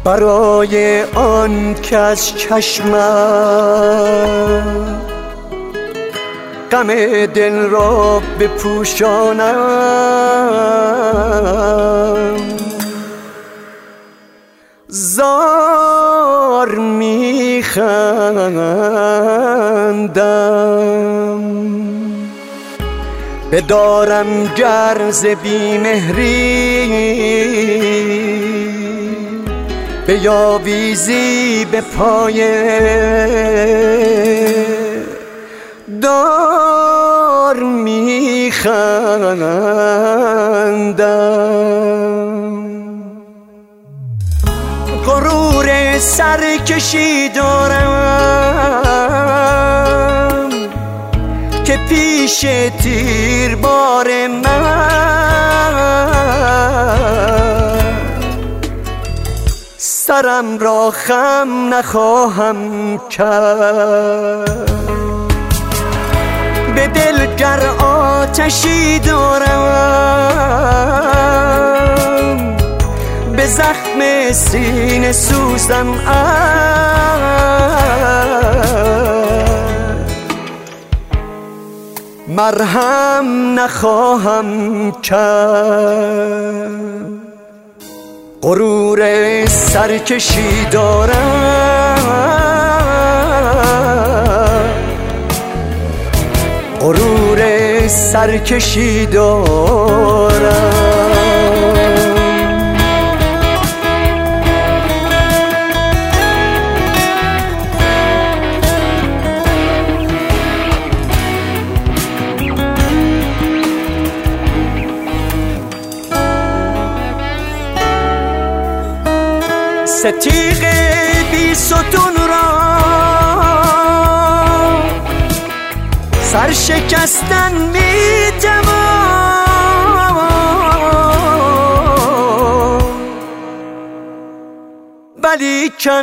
برای آن که از چشمم غم دل را بپوشانم. زار میخندم بدارم گرز بیمهری بیاویزی به پای دار میخندم. غرور سرکشی دارم که پیش تیربار من سرم را خم نخواهم کرد. به دل گر آتشی دارم به زخم سینه سوزم مرهم نخواهم کرد. غرور سرکشی دارم غرور سرکشی دارم. ستیغ بی ستون را سر شکستن می توان ولیکن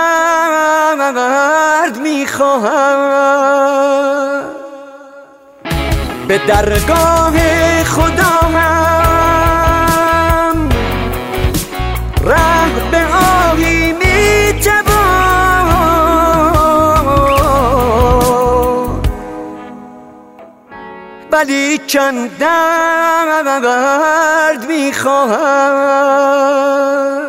مرد می خواهم به درگاه خدا هم ره به آهی می توان ولیکن درد می خواهم.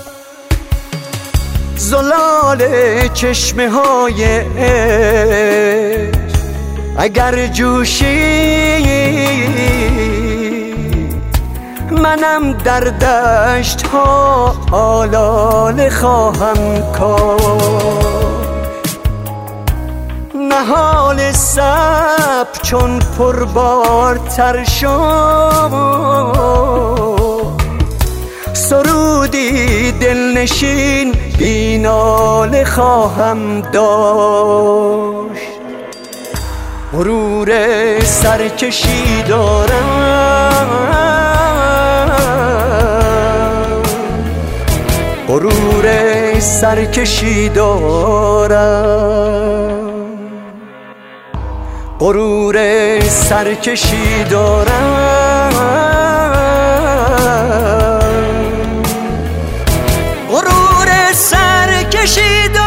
زلال چشمه های عشق اگر جوشی منم در دشت ها آلاله خواهم کاشت. نهال صبر چون پربارتر شد سرودی دلنشین بی ناله خواهم داشت. غرور سرکشی دارم غرور سرکشی دارم غرور سرکشی دارم غرور سرکشی دارم.